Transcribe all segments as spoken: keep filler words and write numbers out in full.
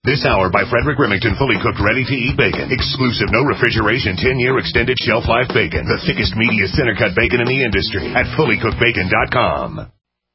This hour by Frederick Remington, fully cooked, ready-to-eat bacon. Exclusive, no refrigeration, ten-year extended shelf life bacon. The thickest, meatiest, center-cut bacon in the industry at fully cooked bacon dot com.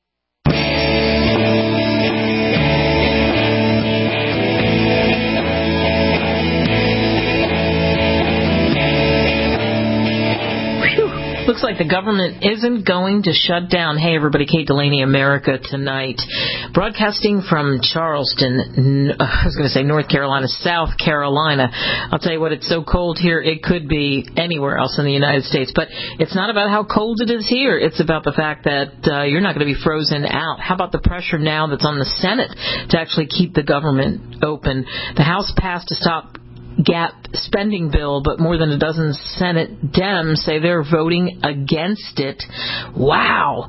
Looks like the government isn't going to shut down. Hey, everybody, Kate Delaney, America Tonight. Broadcasting from Charleston, I was going to say North Carolina, South Carolina. I'll tell you what, it's so cold here, it could be anywhere else in the United States. But it's not about how cold it is here. It's about the fact that uh, you're not going to be frozen out. How about the pressure now that's on the Senate to actually keep the government open? The House passed to stop gap spending bill, but more than a dozen Senate Dems say they're voting against it. Wow.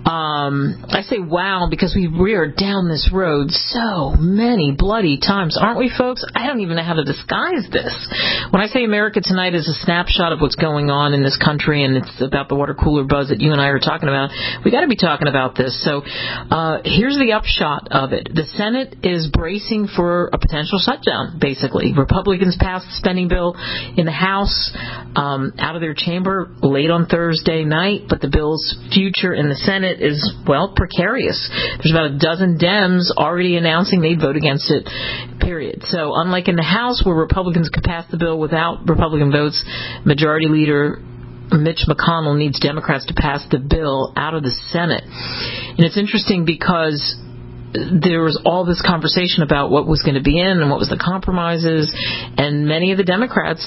Um, I say wow because we reared down this road so many bloody times, aren't we, folks? I don't even know how to disguise this. When I say America Tonight is a snapshot of what's going on in this country, and it's about the water cooler buzz that you and I are talking about, we got to be talking about this. So uh, here's the upshot of it. The Senate is bracing for a potential shutdown, basically. Republicans passed the spending bill in the House um, out of their chamber late on Thursday night, but the bill's future in the Senate is, well, precarious. There's about a dozen Dems already announcing they'd vote against it, period. So unlike in the House where Republicans could pass the bill without Republican votes, Majority Leader Mitch McConnell needs Democrats to pass the bill out of the Senate. And it's interesting because there was all this conversation about what was going to be in and what was the compromises, and many of the Democrats,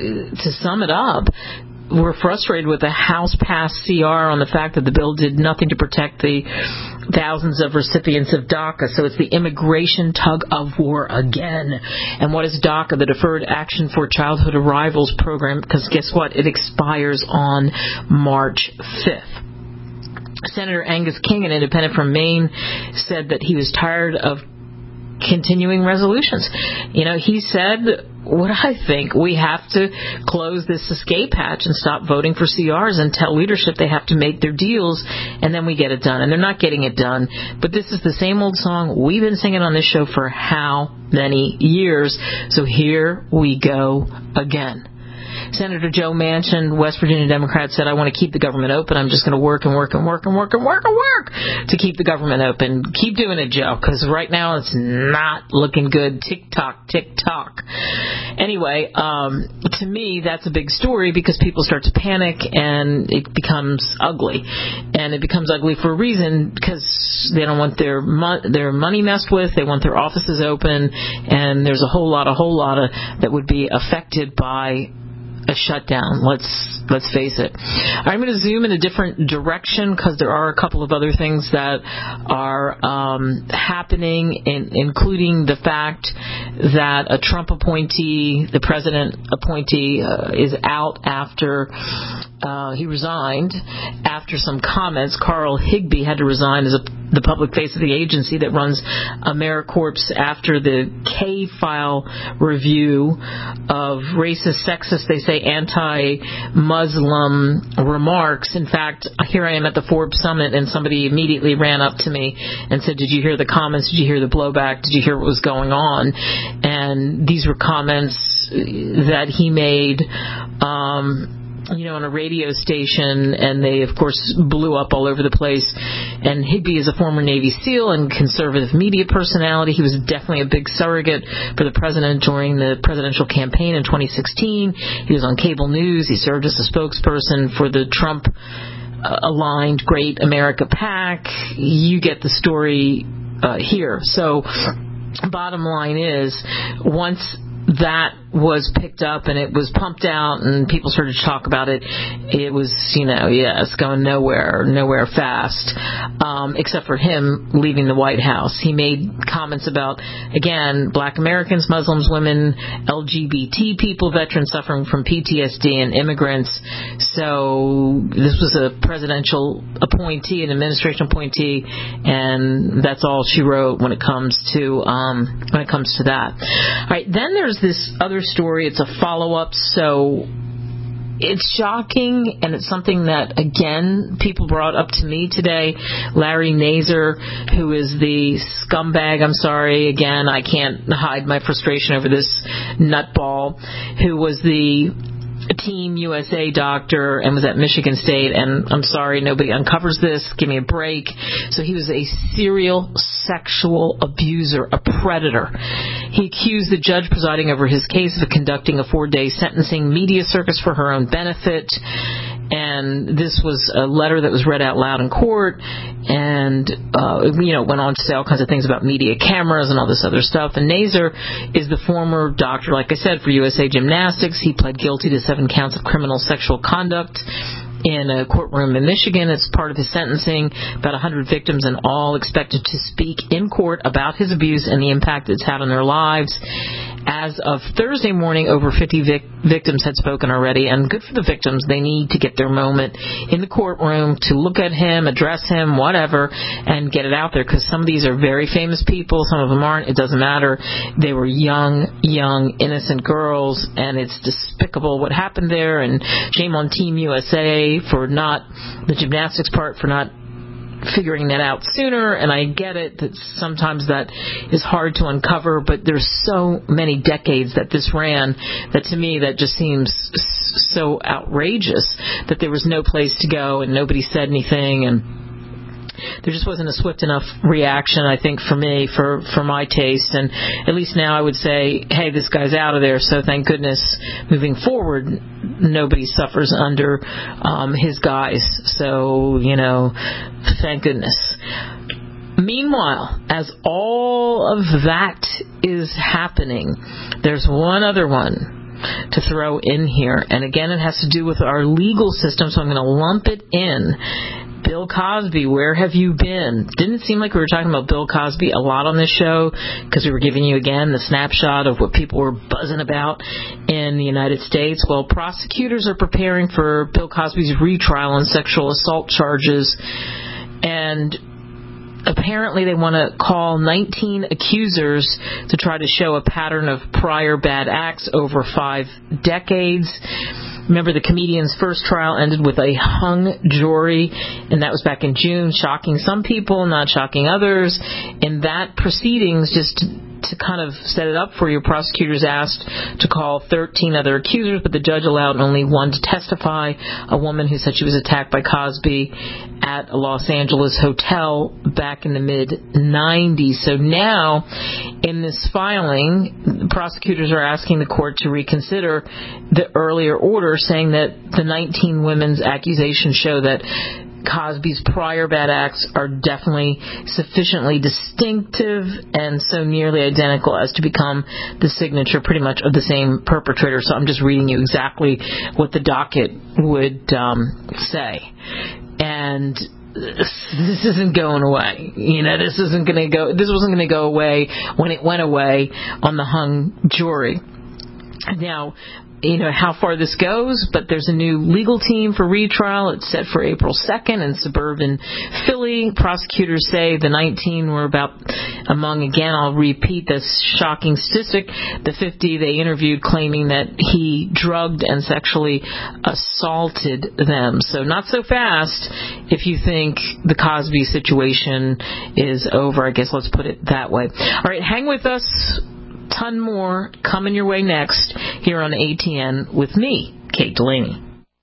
to sum it up, were frustrated with the House-passed C R on the fact that the bill did nothing to protect the thousands of recipients of DACA. So it's the immigration tug-of-war again. And what is DACA? The Deferred Action for Childhood Arrivals program, because guess what? It expires on March fifth. Senator Angus King, an independent from Maine, said that he was tired of continuing resolutions. You know, he said what I think: we have to close this escape hatch and stop voting for C Rs and tell leadership they have to make their deals, and then we get it done. And they're not getting it done. But this is the same old song we've been singing on this show for how many years? So here we go again. Senator Joe Manchin, West Virginia Democrat, said, I want to keep the government open. I'm just going to work and work and work and work and work and work to keep the government open. Keep doing it, Joe, because right now it's not looking good. Tick-tock, tick-tock. Anyway, um, to me, that's a big story because people start to panic and it becomes ugly. And it becomes ugly for a reason, because they don't want their, mo- their money messed with. They want their offices open. And there's a whole lot, a whole lot of that would be affected by a shutdown. Let's let's face it. I'm going to zoom in a different direction because there are a couple of other things that are um, happening, in, including the fact that a Trump appointee, the president appointee, uh, is out after uh, he resigned after some comments. Carl Higbee had to resign as a, the public face of the agency that runs AmeriCorps after the K-file review of racist, sexist, they say, anti-Muslim remarks. In fact, here I am at the Forbes Summit, and somebody immediately ran up to me and said, did you hear the comments? Did you hear the blowback? Did you hear what was going on? And these were comments that he made um you know, on a radio station, and they, of course, blew up all over the place. And Higbee is a former Navy SEAL and conservative media personality. He was definitely a big surrogate for the president during the presidential campaign in twenty sixteen. He was on cable news. He served as a spokesperson for the Trump-aligned Great America PAC. You get the story uh, here. So, bottom line is, once that was picked up and it was pumped out and people started to talk about it, it was, you know, yeah, it's going nowhere, nowhere fast, um, except for him leaving the White House. He made comments about, again, black Americans, Muslims, women, L G B T people, veterans suffering from P T S D, and immigrants. So this was a presidential appointee, an administration appointee, and that's all she wrote when it comes to um, when it comes to that. All right, then there's this other story. It's a follow-up. So it's shocking, and it's something that, again, people brought up to me today. Larry Nassar, who is the scumbag, I'm sorry, again, I can't hide my frustration over this nutball, who was the Team U S A doctor and was at Michigan State, and I'm sorry, nobody uncovers this. Give me a break. So he was a serial sexual abuser, a predator. He accused the judge presiding over his case of conducting a four-day sentencing media circus for her own benefit. And this was a letter that was read out loud in court, and, uh, you know, went on to say all kinds of things about media cameras and all this other stuff. And Nassar is the former doctor, like I said, for U S A Gymnastics. He pled guilty to seven counts of criminal sexual conduct in a courtroom in Michigan. It's part of his sentencing. About one hundred victims in all expected to speak in court about his abuse and the impact it's had on their lives. As of Thursday morning, over fifty vic- victims had spoken already, and good for the victims. They need to get their moment in the courtroom to look at him, address him, whatever, and get it out there, because some of these are very famous people, some of them aren't. It doesn't matter. They were young, young, innocent girls, and it's despicable what happened there, and shame on Team U S A for not, the gymnastics part, for not figuring that out sooner. And I get it that sometimes that is hard to uncover, but there's so many decades that this ran that to me that just seems so outrageous that there was no place to go and nobody said anything, and there just wasn't a swift enough reaction, I think, for me, for, for my taste. And at least now I would say, hey, this guy's out of there, so thank goodness moving forward nobody suffers under um, his guise. So, you know, thank goodness. Meanwhile, as all of that is happening, there's one other one to throw in here. And again, it has to do with our legal system, so I'm going to lump it in. Bill Cosby, where have you been? Didn't seem like we were talking about Bill Cosby a lot on this show, because we were giving you, again, the snapshot of what people were buzzing about in the United States. Well, prosecutors are preparing for Bill Cosby's retrial on sexual assault charges, and apparently they want to call nineteen accusers to try to show a pattern of prior bad acts over five decades. Remember, the comedian's first trial ended with a hung jury, and that was back in June, shocking some people, not shocking others. In that proceedings, just to kind of set it up for you, prosecutors asked to call thirteen other accusers, but the judge allowed only one to testify, a woman who said she was attacked by Cosby at a Los Angeles hotel back in the mid nineties. So now, in this filing, prosecutors are asking the court to reconsider the earlier order, saying that the nineteen women's accusations show that Cosby's prior bad acts are definitely sufficiently distinctive and so nearly identical as to become the signature pretty much of the same perpetrator. So I'm just reading you exactly what the docket would um, say. And this isn't going away. You know, this isn't going to go, this wasn't going to go away when it went away on the hung jury. Now, you know how far this goes, but there's a new legal team for retrial. It's set for April second in suburban Philly. Prosecutors say the nineteen were about among, again, I'll repeat this shocking statistic, the fifty they interviewed claiming that he drugged and sexually assaulted them. So not so fast if you think the Cosby situation is over. I guess let's put it that way. All right, hang with us. Ton more coming your way next here on A T N with me, Kate Delaney.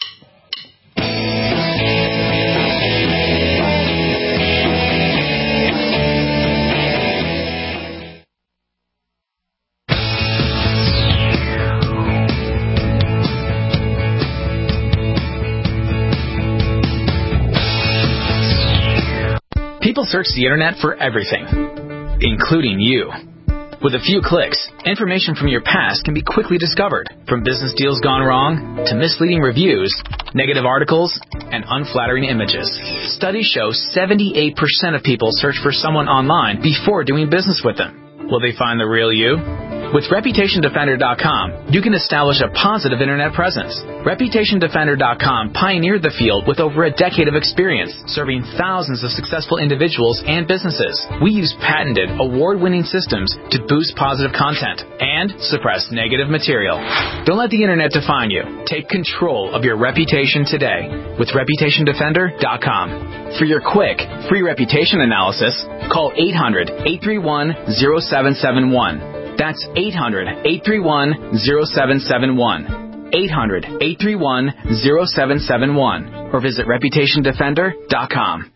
People search the internet for everything, including you. With a few clicks, information from your past can be quickly discovered, from business deals gone wrong to misleading reviews, negative articles, and unflattering images. Studies show seventy-eight percent of people search for someone online before doing business with them. Will they find the real you? With Reputation Defender dot com, you can establish a positive internet presence. Reputation Defender dot com pioneered the field with over a decade of experience, serving thousands of successful individuals and businesses. We use patented, award-winning systems to boost positive content and suppress negative material. Don't let the internet define you. Take control of your reputation today with Reputation Defender dot com. For your quick, free reputation analysis, call eight hundred, eight three one, zero seven seven one. That's eight hundred, eight three one, zero seven seven one. eight hundred, eight three one, zero seven seven one. Or visit Reputation Defender dot com.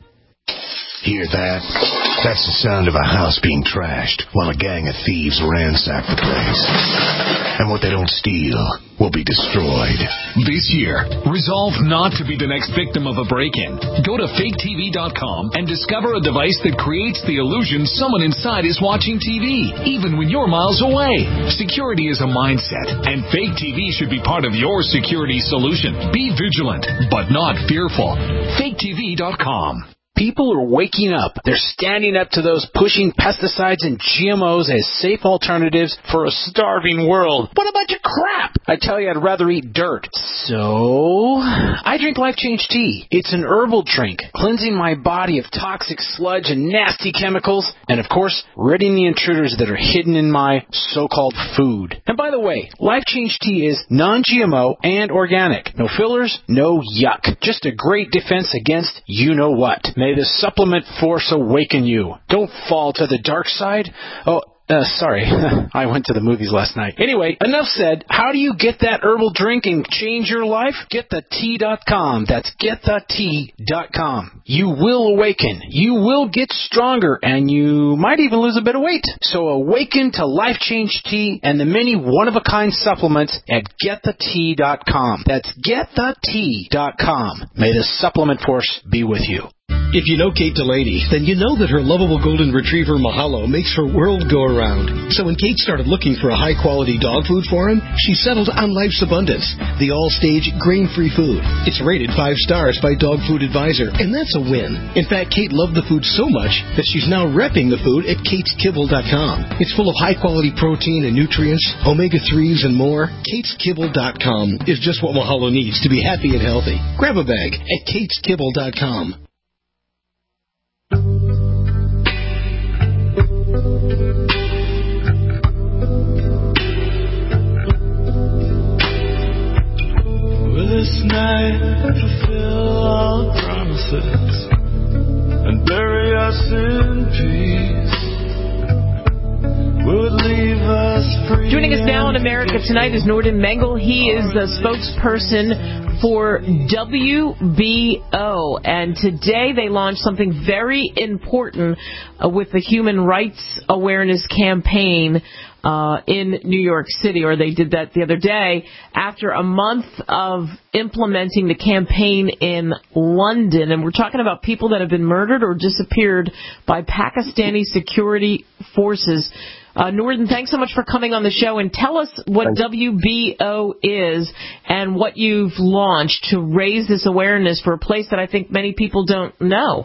Hear that? That's the sound of a house being trashed while a gang of thieves ransack the place. And what they don't steal will be destroyed. This year, resolve not to be the next victim of a break-in. Go to fake T V dot com and discover a device that creates the illusion someone inside is watching T V, even when you're miles away. Security is a mindset, and Fake T V should be part of your security solution. Be vigilant, but not fearful. fake T V dot com. People are waking up. They're standing up to those pushing pesticides and G M Os as safe alternatives for a starving world. What a bunch of crap! I tell you, I'd rather eat dirt. So, I drink Life Change Tea. It's an herbal drink, cleansing my body of toxic sludge and nasty chemicals, and of course, ridding the intruders that are hidden in my so-called food. And by the way, Life Change Tea is non-G M O and organic. No fillers, no yuck. Just a great defense against you-know-what. May the supplement force awaken you. Don't fall to the dark side. Oh, uh, sorry. I went to the movies last night. Anyway, enough said. How do you get that herbal drink and change your life? get the tea dot com. That's get the tea dot com. You will awaken. You will get stronger, and you might even lose a bit of weight. So awaken to Life Change Tea and the many one-of-a-kind supplements at get the tea dot com. That's get the tea dot com. May the supplement force be with you. If you know Kate Delaney, then you know that her lovable golden retriever Mahalo makes her world go around. So when Kate started looking for a high-quality dog food for him, she settled on Life's Abundance, the all-stage grain-free food. It's rated five stars by Dog Food Advisor, and that's a win. In fact, Kate loved the food so much that she's now repping the food at kates kibble dot com. It's full of high-quality protein and nutrients, omega threes, and more. kates kibble dot com is just what Mahalo needs to be happy and healthy. Grab a bag at kates kibble dot com. This night fulfill all promises and bury us in peace. Would leave us free. Joining us now on America Tonight is Norden Mengel. He is the spokesperson for W B O, and today they launched something very important uh, with the Human Rights Awareness Campaign uh, in New York City, or they did that the other day after a month of implementing the campaign in London. And we're talking about people that have been murdered or disappeared by Pakistani security forces. Uh, Norden, thanks so much for coming on the show, and tell us what Thanks. W B O is and what you've launched to raise this awareness for a place that I think many people don't know.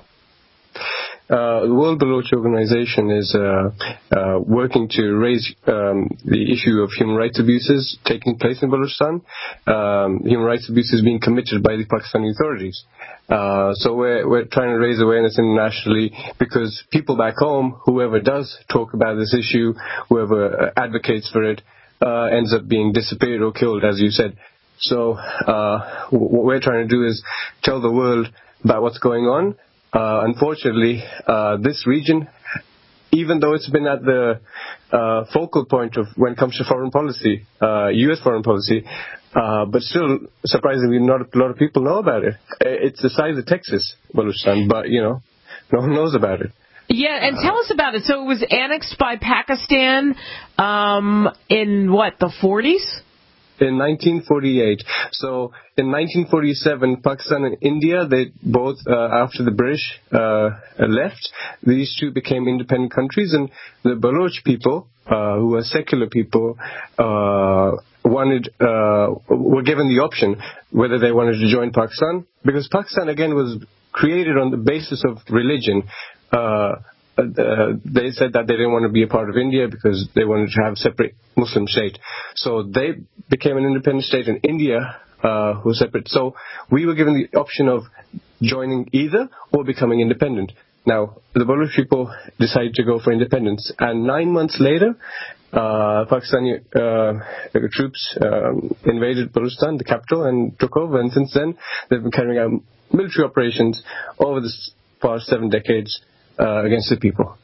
Uh, the World Baloch Organization is uh, uh, working to raise um, the issue of human rights abuses taking place in Balochistan. Um, human rights abuses being committed by the Pakistani authorities. Uh, so we're, we're trying to raise awareness internationally because people back home, whoever does talk about this issue, whoever advocates for it, uh, ends up being disappeared or killed, as you said. So uh, what we're trying to do is tell the world about what's going on. Uh, unfortunately, uh, this region, even though it's been at the uh, focal point of when it comes to foreign policy, uh, U S foreign policy, uh, but still, surprisingly, not a lot of people know about it. It's the size of Texas, Balochistan, but, you know, no one knows about it. Yeah, and tell us about it. So it was annexed by Pakistan um, in, what, the forties? In nineteen forty-eight. So in nineteen forty-seven, Pakistan and India, they both, uh, after the British uh, left, these two became independent countries, and the Baloch people, uh, who are secular people, uh, wanted, uh, were given the option whether they wanted to join Pakistan, because Pakistan, again, was created on the basis of religion. Uh, uh, they said that they didn't want to be a part of India because they wanted to have a separate Muslim state. So they became an independent state, and India uh, was separate. So we were given the option of joining either or becoming independent. Now, the Baloch people decided to go for independence, and nine months later, uh, Pakistani uh, troops um, invaded Balochistan, the capital, and took over. And since then, they've been carrying out military operations over the past seven decades uh, against the people.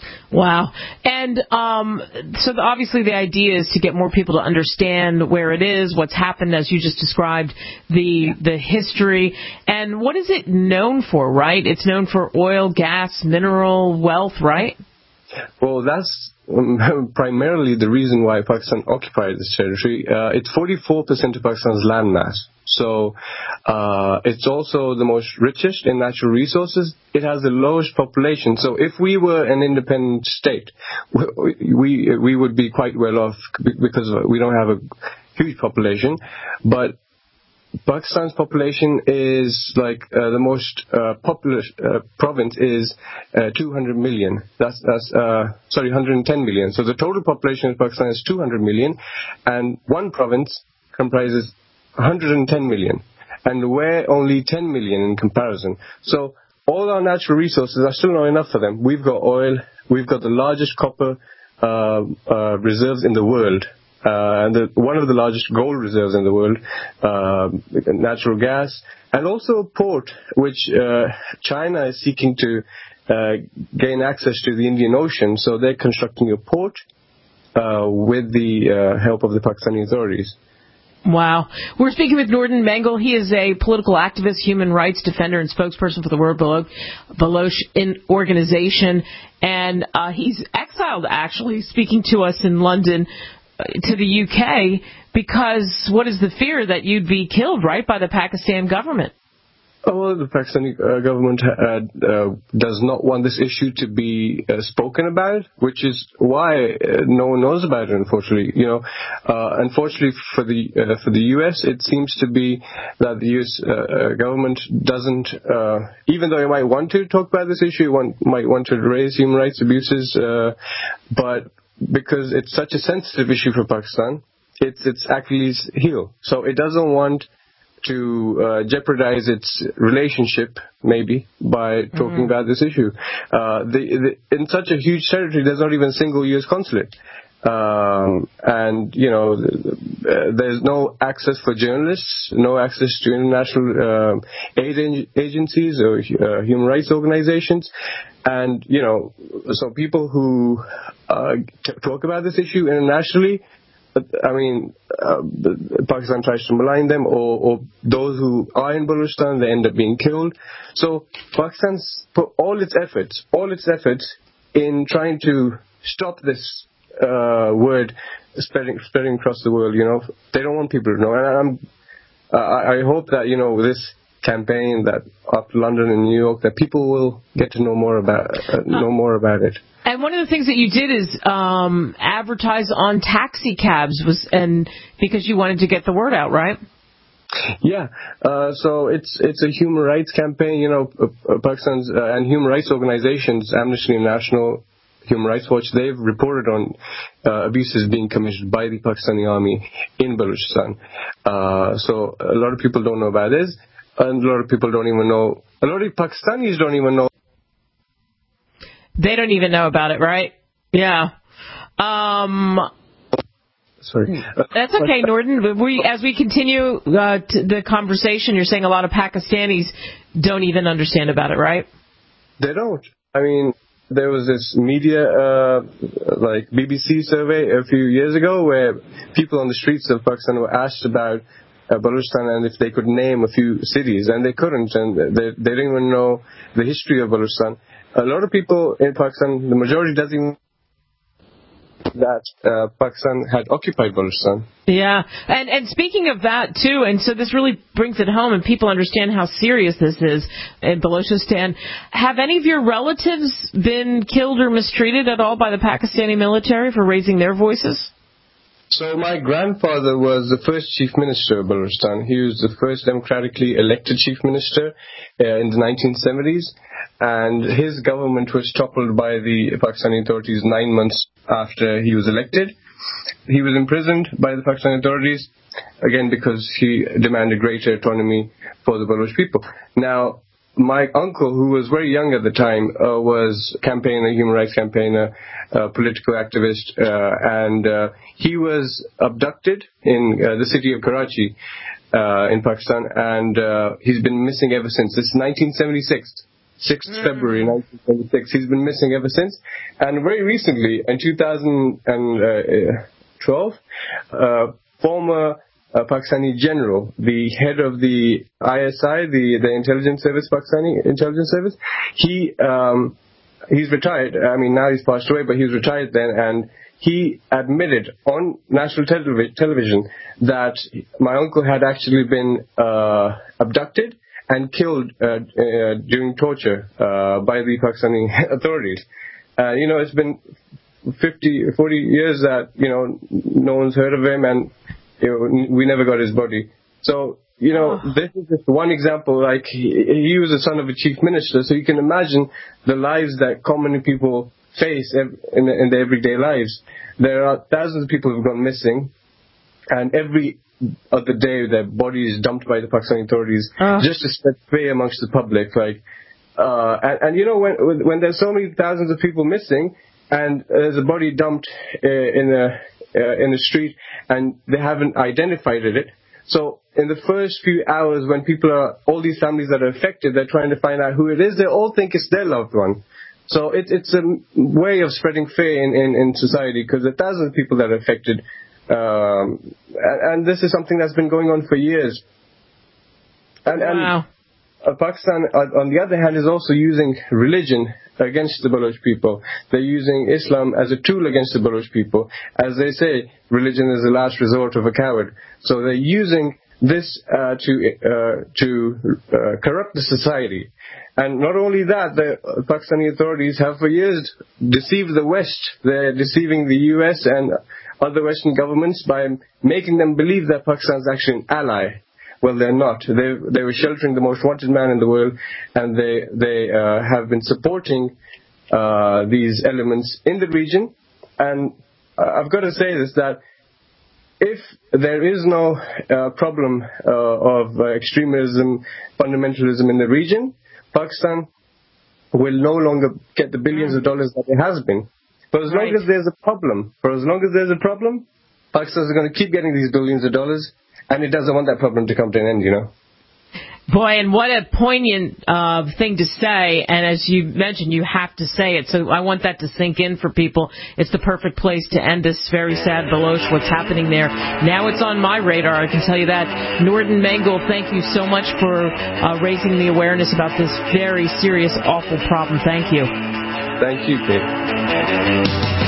Wow. And um, so the, obviously the idea is to get more people to understand where it is, what's happened, as you just described, the the history. And what is it known for, right? It's known for oil, gas, mineral wealth, right? Well, that's um, primarily the reason why Pakistan occupied this territory. Uh, it's forty-four percent of Pakistan's landmass. So uh, it's also the most richest in natural resources. It has the lowest population. So if we were an independent state, we we, we would be quite well off because we don't have a huge population. But Pakistan's population is like uh, the most uh, populous uh, province is uh, two hundred million. That's that's uh, sorry, one hundred ten million. So the total population of Pakistan is two hundred million, and one province comprises one hundred ten million, and we're only ten million in comparison. So all our natural resources are still not enough for them. We've got oil, we've got the largest copper uh, uh, reserves in the world. Uh, and the, one of the largest gold reserves in the world, uh, natural gas, and also a port, which uh, China is seeking to uh, gain access to the Indian Ocean. So they're constructing a port uh, with the uh, help of the Pakistani authorities. Wow. We're speaking with Nordin Mengal. He is a political activist, human rights defender, and spokesperson for the World Baloch Organization. And uh, he's exiled, actually, speaking to us in London, to the U K, because what is the fear that you'd be killed, right, by the Pakistan government? Oh, well, the Pakistani uh, government uh, uh, does not want this issue to be uh, spoken about, which is why uh, no one knows about it, unfortunately. You know, uh, unfortunately for the uh, for the U S, it seems to be that the U S uh, government doesn't, uh, even though it might want to talk about this issue, want, might want to raise human rights abuses, uh, but because it's such a sensitive issue for Pakistan, it's its Achilles heel. So it doesn't want to uh, jeopardize its relationship, maybe, by talking mm-hmm. about this issue. Uh, the, the, in such a huge territory, there's not even a single U S consulate. Um, and, you know, uh, there's no access for journalists, no access to international uh, aid agencies or uh, human rights organizations. And, you know, so people who uh, t- talk about this issue internationally, I mean, uh, Pakistan tries to malign them, or, or those who are in Balochistan, they end up being killed. So Pakistan's put all its efforts, all its efforts in trying to stop this uh, word spreading, spreading across the world. You know, they don't want people to know. And I'm, uh, I hope that, you know, this campaign that up London and New York, that people will get to know more about uh, know more about it. And one of the things that you did is um, advertise on taxi cabs, was and because you wanted to get the word out, right? Yeah. Uh, so it's it's a human rights campaign. You know, uh, Pakistan's uh, and human rights organizations, Amnesty International, Human Rights Watch, they've reported on uh, abuses being committed by the Pakistani army in Balochistan. Uh, so a lot of people don't know about this. And a lot of people don't even know, a lot of Pakistanis don't even know. They don't even know about it, right? Yeah. Um, Sorry. That's okay, Nordin. We, as we continue uh, t- the conversation, you're saying a lot of Pakistanis don't even understand about it, right? They don't. I mean, there was this media, uh, like B B C survey a few years ago where people on the streets of Pakistan were asked about Uh, Balochistan, and if they could name a few cities, and they couldn't, and they, they didn't even know the history of Balochistan. A lot of people in Pakistan, the majority doesn't even know that uh, Pakistan had occupied Balochistan. Yeah, and and speaking of that too, and so this really brings it home, and people understand how serious this is in Balochistan. Have any of your relatives been killed or mistreated at all by the Pakistani military for raising their voices? So my grandfather was the first chief minister of Balochistan. He was the first democratically elected chief minister uh, in the nineteen seventies, and his government was toppled by the Pakistani authorities nine months after he was elected. He was imprisoned by the Pakistani authorities, again because he demanded greater autonomy for the Baloch people. Now, my uncle, who was very young at the time, uh, was a campaigner, human rights campaigner, uh, political activist, uh, and uh, he was abducted in uh, the city of Karachi uh, in Pakistan, and uh, he's been missing ever since. This is nineteen seventy-six. sixth of February nineteen seventy-six. He's been missing ever since. And very recently, in two thousand twelve, uh, former uh, Pakistani general, the head of the I S I, the, the intelligence service, Pakistani intelligence service, he um, he's retired. I mean, now he's passed away, but he was retired then, and he admitted on national telev- television that my uncle had actually been uh, abducted and killed uh, uh, during torture uh, by the Pakistani authorities. Uh, you know, it's been fifty, forty years that, you know, no one's heard of him, and you know, we never got his body. So, you know, oh. this is just one example. Like, he, he was the son of a chief minister, so you can imagine the lives that common people face in, in their everyday lives. There are thousands of people who've gone missing, and every other day their body is dumped by the Pakistani authorities uh. just to spread fear amongst the public. Like, uh, and, and you know, when when there's so many thousands of people missing, and there's a body dumped uh, in a uh, in a street, and they haven't identified it. So in the first few hours, when people are, all these families that are affected, they're trying to find out who it is. They all think it's their loved one. So it, it's a way of spreading fear in, in, in society, because there are thousands of people that are affected. Um, and, and this is something that's been going on for years. And, wow. and uh, Pakistan, uh, on the other hand, is also using religion against the Baloch people. They're using Islam as a tool against the Baloch people. As they say, religion is the last resort of a coward. So they're using this uh, to uh, to uh, corrupt the society. And not only that, the Pakistani authorities have for years deceived the West. They're deceiving the U S and other Western governments by making them believe that Pakistan is actually an ally. Well, they're not. They they were sheltering the most wanted man in the world, and they they uh, have been supporting uh, these elements in the region. And uh, I've got to say this, that if there is no uh, problem uh, of uh, extremism, fundamentalism in the region, Pakistan will no longer get the billions of dollars that it has been. For as long right. as there's a problem, for as long as there's a problem, Pakistan is going to keep getting these billions of dollars, and it doesn't want that problem to come to an end, you know. Boy, and what a poignant uh, thing to say, and as you mentioned, you have to say it, so I want that to sink in for people. It's the perfect place to end this very sad Baloch, what's happening there. Now it's on my radar, I can tell you that. Nordin Mangal, thank you so much for uh, raising the awareness about this very serious, awful problem. Thank you. Thank you, Kate.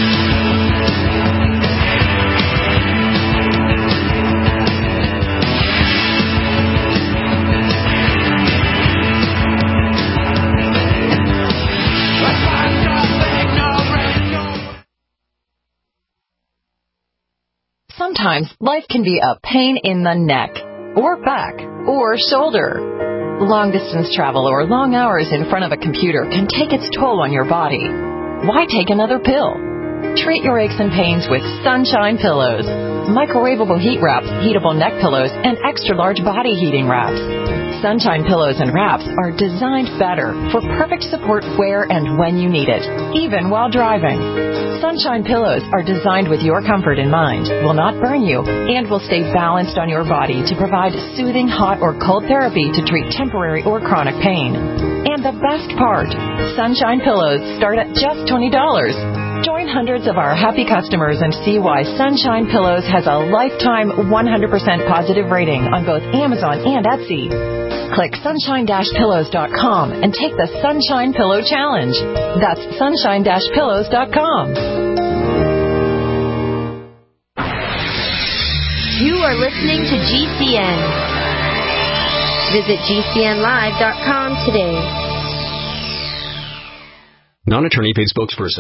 Sometimes life can be a pain in the neck, or back, or shoulder. Long-distance travel or long hours in front of a computer can take its toll on your body. Why take another pill? Treat your aches and pains with Sunshine Pillows. Microwavable heat wraps, heatable neck pillows, and extra-large body heating wraps. Sunshine Pillows and wraps are designed better for perfect support where and when you need it, even while driving. Sunshine Pillows are designed with your comfort in mind, will not burn you, and will stay balanced on your body to provide soothing hot or cold therapy to treat temporary or chronic pain. And the best part, Sunshine Pillows start at just twenty dollars. Join hundreds of our happy customers and see why Sunshine Pillows has a lifetime one hundred percent positive rating on both Amazon and Etsy. Click sunshine dash pillows dot com and take the Sunshine Pillow Challenge. That's sunshine dash pillows dot com. You are listening to G C N. Visit G C N live dot com today. Non-attorney paid spokesperson.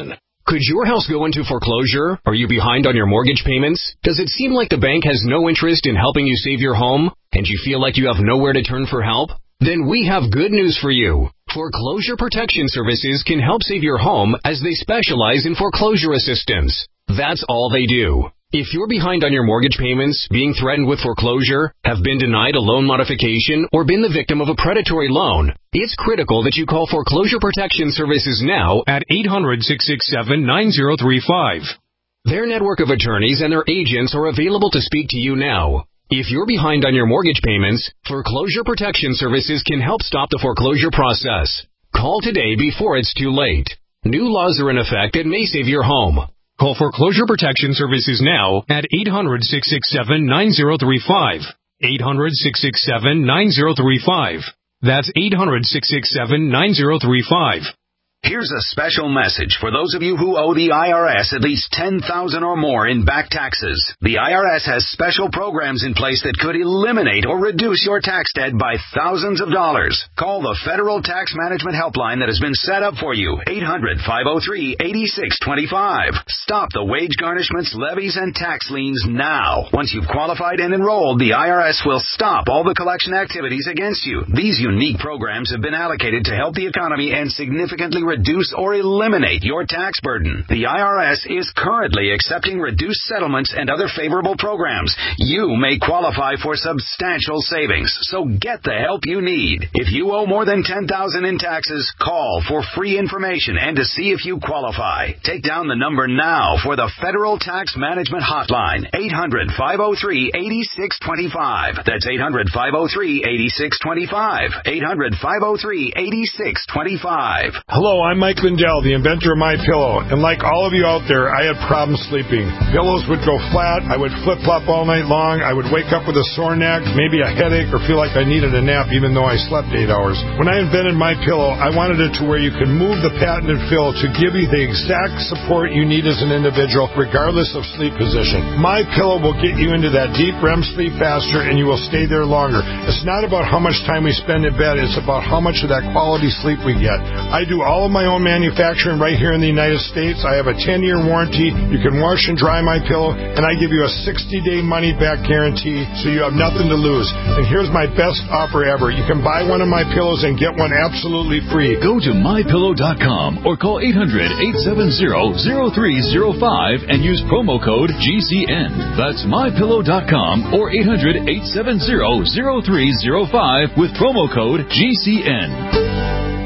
Could your house go into foreclosure? Are you behind on your mortgage payments? Does it seem like the bank has no interest in helping you save your home, and you feel like you have nowhere to turn for help? Then we have good news for you. Foreclosure Protection Services can help save your home as they specialize in foreclosure assistance. That's all they do. If you're behind on your mortgage payments, being threatened with foreclosure, have been denied a loan modification, or been the victim of a predatory loan, it's critical that you call Foreclosure Protection Services now at eight hundred, six six seven, nine zero three five. Their network of attorneys and their agents are available to speak to you now. If you're behind on your mortgage payments, Foreclosure Protection Services can help stop the foreclosure process. Call today before it's too late. New laws are in effect that may save your home. Call Foreclosure Protection Services now at eight hundred, six six seven, nine zero three five. eight hundred, six six seven, nine zero three five. That's eight hundred, six six seven, nine zero three five. Here's a special message for those of you who owe the I R S at least ten thousand dollars or more in back taxes. The I R S has special programs in place that could eliminate or reduce your tax debt by thousands of dollars. Call the Federal Tax Management Helpline that has been set up for you, eight hundred, five oh three, eight six two five. Stop the wage garnishments, levies, and tax liens now. Once you've qualified and enrolled, the I R S will stop all the collection activities against you. These unique programs have been allocated to help the economy and significantly reduce or eliminate your tax burden. The I R S is currently accepting reduced settlements and other favorable programs. You may qualify for substantial savings, so get the help you need. If you owe more than ten thousand dollars in taxes, call for free information and to see if you qualify. Take down the number now for the Federal Tax Management Hotline, eight hundred, five oh three, eight six two five. That's eight hundred, five oh three, eight six two five. eight hundred, five oh three, eight six two five. Hello, I'm Mike Lindell, the inventor of MyPillow, and like all of you out there, I had problems sleeping. Pillows would go flat, I would flip-flop all night long, I would wake up with a sore neck, maybe a headache, or feel like I needed a nap even though I slept eight hours. When I invented MyPillow, I wanted it to where you can move the patented fill to give you the exact support you need as an individual, regardless of sleep position. MyPillow will get you into that deep R E M sleep faster, and you will stay there longer. It's not about how much time we spend in bed, it's about how much of that quality sleep we get. I do all of my own manufacturing right here in the United States. I have a ten-year warranty. You can wash and dry my pillow, and I give you a sixty-day money-back guarantee, so you have nothing to lose. And here's my best offer ever. You can buy one of my pillows and get one absolutely free. Go to my pillow dot com or call eight hundred, eight seven zero, zero three zero five and use promo code G C N. That's my pillow dot com or eight hundred, eight seven zero, zero three zero five with promo code G C N.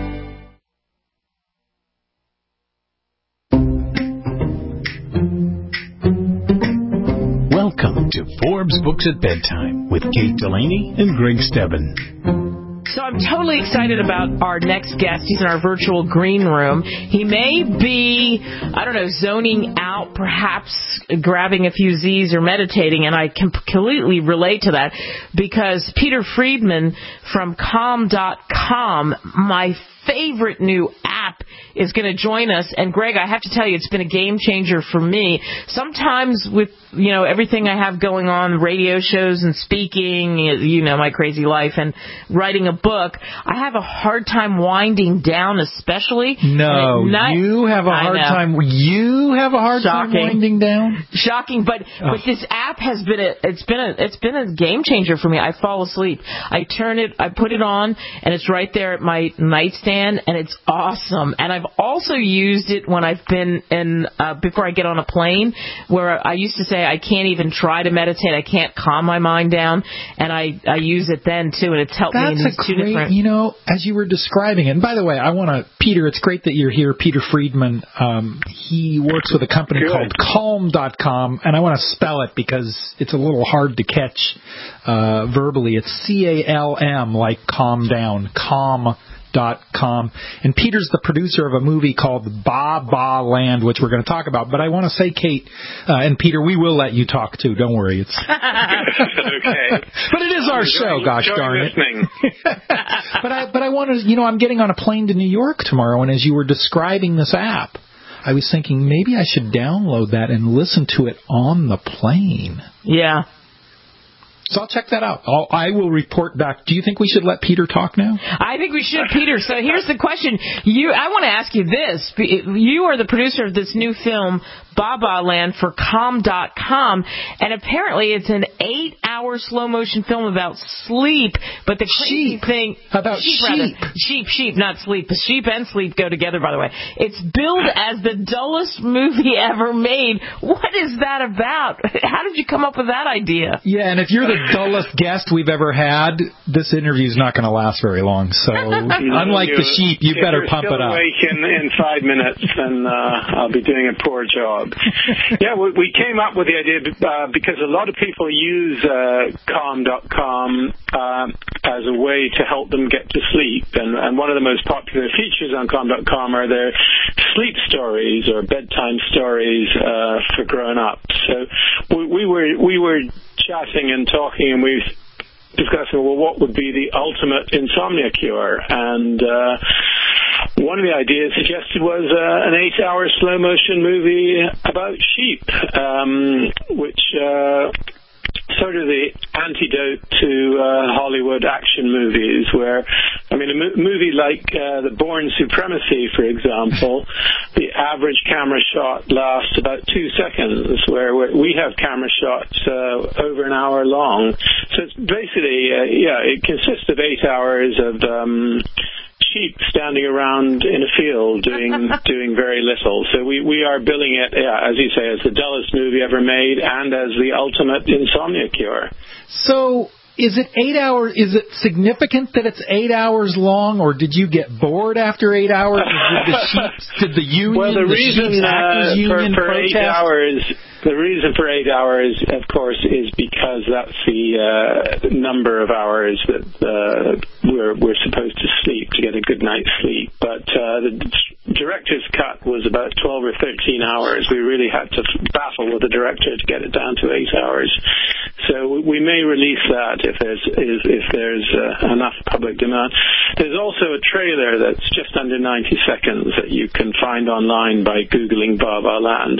Welcome to Forbes Books at Bedtime with Kate Delaney and Greg Stebbin. So I'm totally excited about our next guest. He's in our virtual green room. He may be, I don't know, zoning out, perhaps grabbing a few Z's or meditating, and I completely relate to that because Peter Friedman from calm dot com, my favorite new app, is going to join us. And Greg, I have to tell you, it's been a game changer for me. Sometimes with, you know, everything I have going on, radio shows and speaking, you know, my crazy life, and writing a book, I have a hard time winding down, especially. No, night, you have a hard time. You have a hard Shocking. time winding down. Shocking, but oh. but this app has been a it's been a it's been a game changer for me. I fall asleep. I turn it, I put it on, and it's right there at my nightstand, and it's awesome. And I've also used it when I've been in uh, before I get on a plane, where I used to say I can't even try to meditate. I can't calm my mind down, and I I use it then too, and it's helped That's me in these a two great, different. You know, as you were describing it. And by the way, I want to, Peter. It's great that you're here, Peter Friedman. Um, he works with a company Good. called calm dot com, and I want to spell it because it's a little hard to catch uh, verbally. It's C A L M, like calm down, calm. Dot com. And Peter's the producer of a movie called Ba Ba Land, which we're going to talk about. But I want to say, Kate uh, and Peter, we will let you talk too. Don't worry. It's okay. But it is our show, gosh darn it. but I but I want to, you know, I'm getting on a plane to New York tomorrow, and as you were describing this app, I was thinking maybe I should download that and listen to it on the plane. Yeah. So I'll check that out. I'll, I will report back. Do you think we should let Peter talk now? I think we should, Peter. So here's the question. You, I want to ask you this. You are the producer of this new film, Baba Land, for com dot com, and apparently it's an eight-hour slow-motion film about sleep, but the crazy sheep. thing... About sheep. sheep. Rather. Sheep, sheep, not sleep. Sheep and sleep go together, by the way. It's billed as the dullest movie ever made. What is that about? How did you come up with that idea? Yeah, and if you're the dullest guest we've ever had, this interview's not going to last very long. So, unlike the sheep, you better pump it up. If you're still awake in, in five minutes, then uh, I'll be doing a poor job. Yeah, we, we came up with the idea uh, because a lot of people use uh, com dot com uh, as a way to help them get to sleep. And, and one of the most popular features on com dot com are their sleep stories or bedtime stories uh, for grown-ups. So we, we were we were chatting and talking, and we discussing, well, what would be the ultimate insomnia cure? And uh, one of the ideas suggested was uh, an eight-hour slow-motion movie about sheep, um, which uh, sort of the antidote to uh, Hollywood action movies, where, I mean, a mo- movie like uh, The Bourne Supremacy, for example, the average camera shot lasts about two seconds, where we have camera shots uh, over an hour long. So it's basically, uh, yeah, it consists of eight hours of um, sheep standing around in a field doing doing very little. So we, we are billing it, yeah, as you say, as the dullest movie ever made and as the ultimate insomnia cure. So is it eight hours? Is it significant that it's eight hours long, or did you get bored after eight hours? Did the sheep, did the union, well, the, the reason Sheep's Actors uh, Union for, for protest? eight hours, the reason for eight hours, of course, is because that's the uh, number of hours that uh, we're we're supposed to sleep to get a good night's sleep. But uh, the director's cut was about twelve or thirteen hours. We really had to battle with the director to get it down to eight hours. So we may release that if there's if there's uh, enough public demand. There's also a trailer that's just under ninety seconds that you can find online by Googling Baba Land.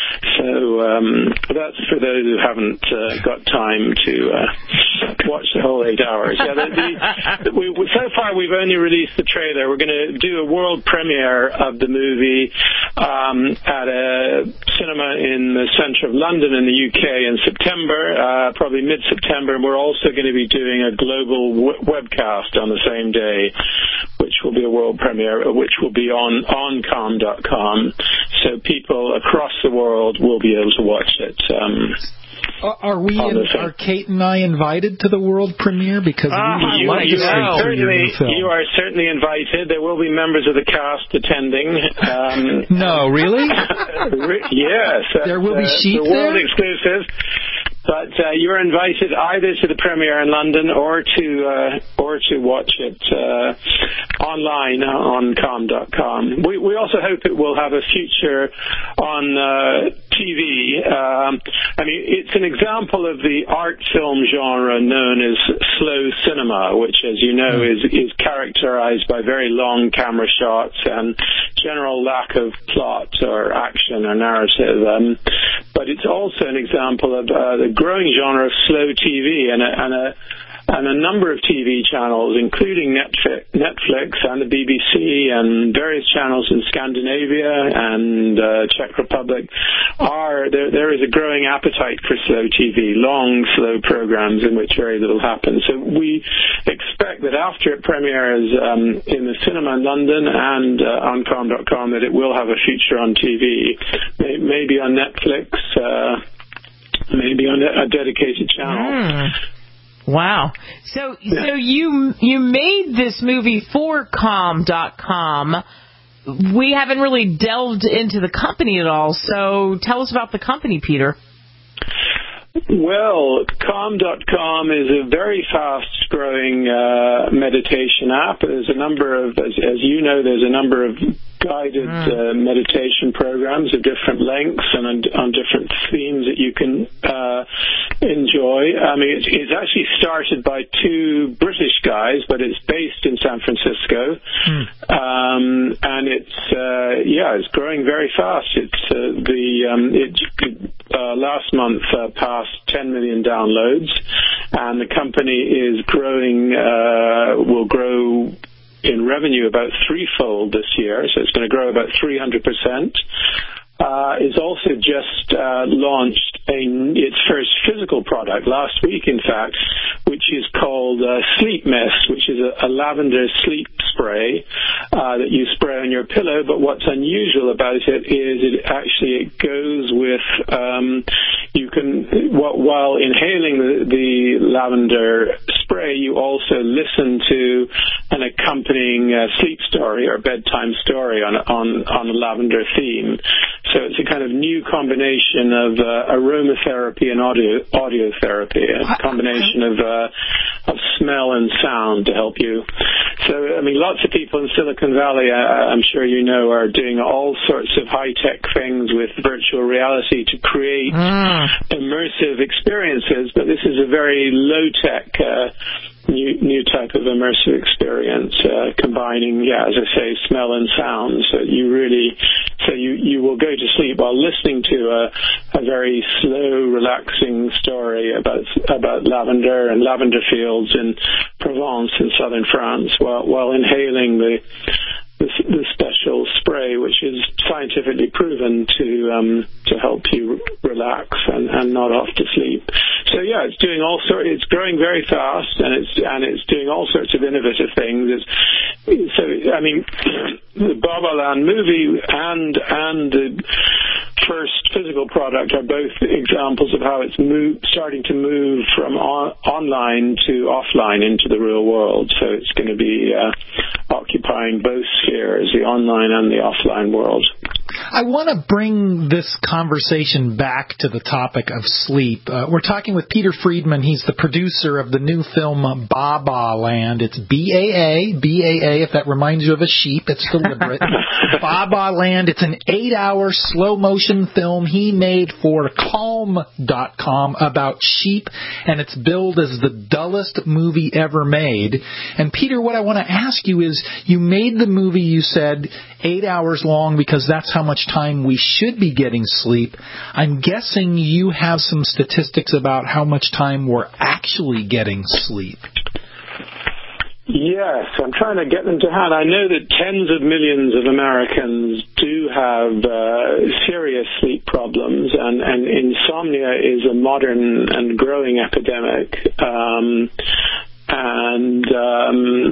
So um, that's for those who haven't uh, got time to uh, watch the whole eight hours. Yeah, the, the, we, so far we've only released the trailer. We're going to do a world premiere of the movie um, at a cinema in the centre of London in the U K in September, uh, probably mid-September. And we're also going to be doing a global w- webcast on the same day, which will be a world premiere, which will be on, on com dot com. So people across the world will be able to watch it. Um, are we? In, are Kate and I invited to the world premiere? Because uh, we you, would like you, to are see your new film. you are certainly invited. There will be members of the cast attending. Um, no, really? Yes. There will be uh, sheep the world there? exclusive. But uh, you're invited either to the premiere in London or to uh, or to watch it uh, online on com dot com. We, we also hope it will have a future on uh, T V. Um, I mean, it's an example of the art film genre known as slow cinema, which, as you know, is is characterized by very long camera shots and general lack of plot or action or narrative. Um, but it's also an example of uh, the growing genre of slow T V and a, and a and a number of T V channels, including Netflix and the B B C and various channels in Scandinavia and uh, Czech Republic, are there, there is a growing appetite for slow T V, long, slow programs in which very little happens. So we expect that after it premieres um, in the cinema in London and uh, on com dot com, that it will have a future on T V, maybe on Netflix, uh, maybe on a dedicated channel. Mm. Wow. So so you you made this movie for com dot com. We haven't really delved into the company at all, so tell us about the company, Peter. Well, com dot com is a very fast-growing uh, meditation app. There's a number of, as, as you know, there's a number of guided uh, meditation programs of different lengths and on, on different themes that you can uh, enjoy. I mean, it's, it's actually started by two British guys, but it's based in San Francisco, mm. um, and it's uh, yeah, it's growing very fast. It's uh, the um, it uh, last month uh, passed ten million downloads, and the company is growing, uh, will grow in revenue about threefold this year, so it's going to grow about three hundred percent. Uh, is also just uh, launched a, its first physical product last week, in fact, which is called uh, Sleep Mist, which is a, a lavender sleep spray uh, that you spray on your pillow. But what's unusual about it is it actually it goes with um, you can while inhaling the, the lavender spray, you also listen to an accompanying uh, sleep story or bedtime story on on on a lavender theme. So it's a kind of new combination of uh, aromatherapy and audio audio therapy, a combination of uh, of smell and sound to help you. So, I mean, lots of people in Silicon Valley, uh, I'm sure you know, are doing all sorts of high-tech things with virtual reality to create mm. immersive experiences, but this is a very low-tech uh, New, new type of immersive experience, uh, combining, yeah, as I say, smell and sound. So you really, so you, you will go to sleep while listening to a, a very slow, relaxing story about about lavender and lavender fields in Provence in southern France, while while inhaling the the, the special spray, which is scientifically proven to um, to help you relax and, and nod off to sleep. So yeah, it's doing all sort. It's growing very fast, and it's and it's doing all sorts of innovative things. It's, so I mean, the Babaland movie and and the first physical product are both examples of how it's move, starting to move from on, online to offline into the real world. So it's going to be uh, occupying both spheres, the online and the offline world. I want to bring this conversation back to the topic of sleep. Uh, we're talking with Peter Friedman. He's the producer of the new film Babaland. It's B A A, B A A, if that reminds you of a sheep, it's deliberate. Babaland, it's an eight-hour slow-motion film he made for Calm dot com about sheep, and it's billed as the dullest movie ever made. And Peter, what I want to ask you is, you made the movie, you said, eight hours long because that's how much time we should be getting sleep. I'm guessing you have some statistics about how much time we're actually getting sleep. Yes, I'm trying to get them to hand. I know that tens of millions of Americans do have uh, serious sleep problems, and, and insomnia is a modern and growing epidemic. Um, and um,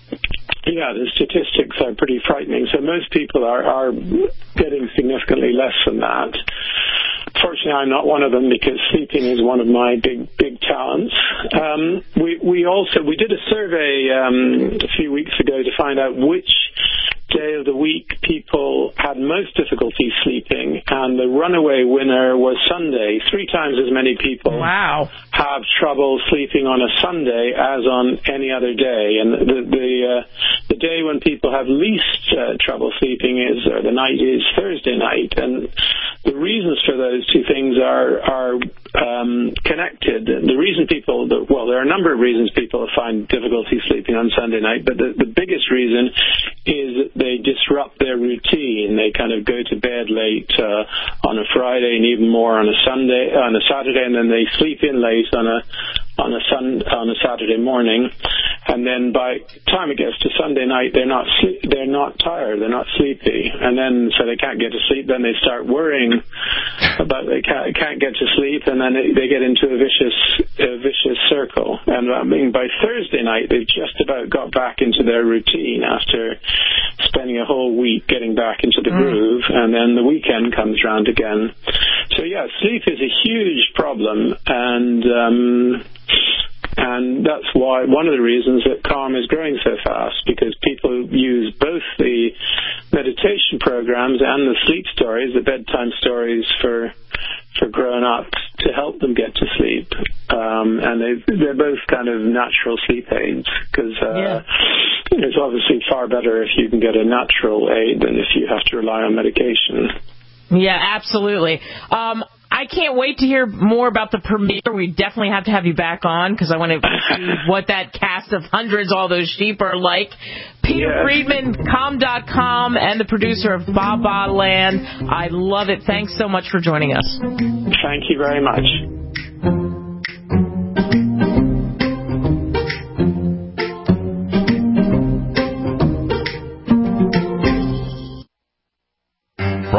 yeah, the statistics are pretty frightening. So most people are, are getting significantly less than that. Fortunately, I'm not one of them because sleeping is one of my big, big talents. Um, we, we also, we did a survey um, a few weeks ago to find out which day of the week people had most difficulty sleeping, and the runaway winner was Sunday. Three times as many people wow. have trouble sleeping on a Sunday as on any other day. And the the, uh, the day when people have least uh, trouble sleeping is, or the night is Thursday night. And the reasons for those two things are are um, connected. The reason people, well, there are a number of reasons people find difficulty sleeping on Sunday night, but the, the biggest reason is they disrupt their routine. They kind of go to bed late uh, on a Friday and even more on a Sunday, on a Saturday, and then they sleep in late on a on a sun on a Saturday morning, and then by the time it gets to Sunday night, they're not sleep, they're not tired, they're not sleepy, and then so they can't get to sleep. Then they start worrying about they can't, can't get to sleep, and then they get into a vicious a vicious circle. And I mean, by Thursday night, they've just about got back into their routine after spending a whole week getting back into the groove, and then the weekend comes round again. So yeah, sleep is a huge problem, and um, and that's why one of the reasons that Calm is growing so fast, because people use both the meditation programs and the sleep stories, the bedtime stories for for grown-ups to help them get to sleep. Um, and they, they're both kind of natural sleep aids, because uh, yeah. it's obviously far better if you can get a natural aid than if you have to rely on medication. Yeah, absolutely. Um, I can't wait to hear more about the premiere. We definitely have to have you back on because I want to see what that cast of hundreds, all those sheep, are like. Peter yes. Friedman, Calm dot com, and the producer of Babaland. I love it. Thanks so much for joining us. Thank you very much.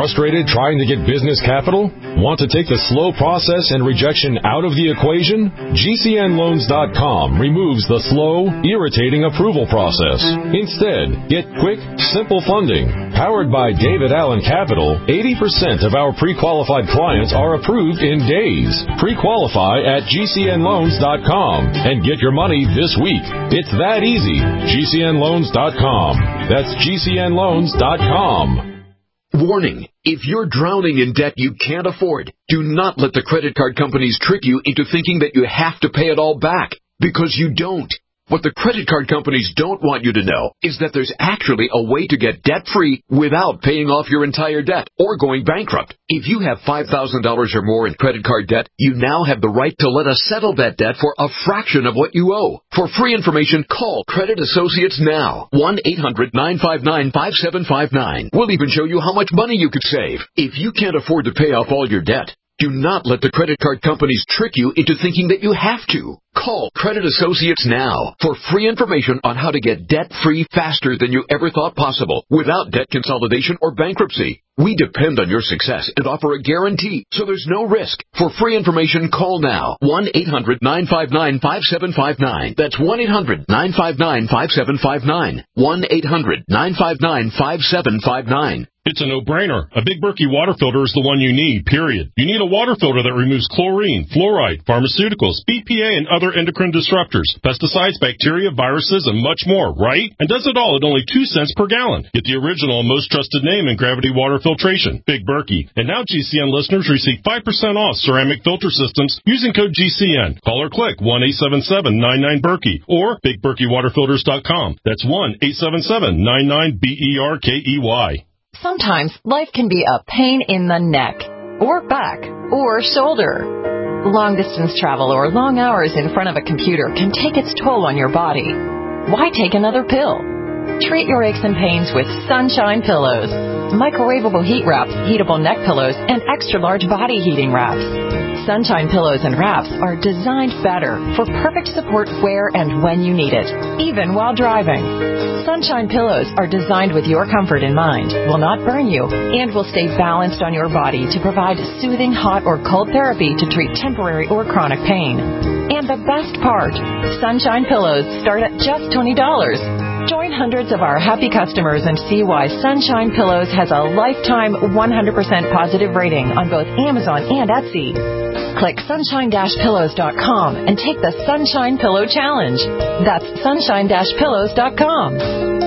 Frustrated trying to get business capital? Want to take the slow process and rejection out of the equation? G C N loans dot com removes the slow, irritating approval process. Instead, get quick, simple funding. Powered by David Allen Capital, eighty percent of our pre-qualified clients are approved in days. Pre-qualify at G C N loans dot com and get your money this week. It's that easy. G C N loans dot com. That's G C N loans dot com. Warning, if you're drowning in debt you can't afford, do not let the credit card companies trick you into thinking that you have to pay it all back, because you don't. What the credit card companies don't want you to know is that there's actually a way to get debt-free without paying off your entire debt or going bankrupt. If you have five thousand dollars or more in credit card debt, you now have the right to let us settle that debt for a fraction of what you owe. For free information, call Credit Associates now. one eight hundred nine five nine five seven five nine. We'll even show you how much money you could save. If you can't afford to pay off all your debt, do not let the credit card companies trick you into thinking that you have to. Call Credit Associates now for free information on how to get debt-free faster than you ever thought possible without debt consolidation or bankruptcy. We depend on your success and offer a guarantee, so there's no risk. For free information, call now. one eight hundred nine five nine five seven five nine. That's one eight hundred nine five nine five seven five nine. one eight hundred nine five nine five seven five nine. It's a no-brainer. A Big Berkey water filter is the one you need, period. You need a water filter that removes chlorine, fluoride, pharmaceuticals, B P A, and other endocrine disruptors, pesticides, bacteria, viruses, and much more, right? And does it all at only two cents per gallon. Get the original and most trusted name in gravity water filtration, Big Berkey. And now G C N listeners receive five percent off ceramic filter systems using code G C N. Call or click one eight seven seven nine nine Berkey or big berkey water filters dot com. That's one eight seven seven nine nine B E R K E Y. Sometimes life can be a pain in the neck, or back, or shoulder. Long-distance travel or long hours in front of a computer can take its toll on your body. Why take another pill? Treat your aches and pains with Sunshine Pillows. Microwavable heat wraps, heatable neck pillows, and extra-large body heating wraps. Sunshine Pillows and Wraps are designed better for perfect support where and when you need it, even while driving. Sunshine Pillows are designed with your comfort in mind, will not burn you, and will stay balanced on your body to provide soothing hot or cold therapy to treat temporary or chronic pain. And the best part, Sunshine Pillows start at just twenty dollars. Join hundreds of our happy customers and see why Sunshine Pillows has a lifetime one hundred percent positive rating on both Amazon and Etsy. Click sunshine dash pillows dot com and take the Sunshine Pillow Challenge. That's sunshine dash pillows dot com.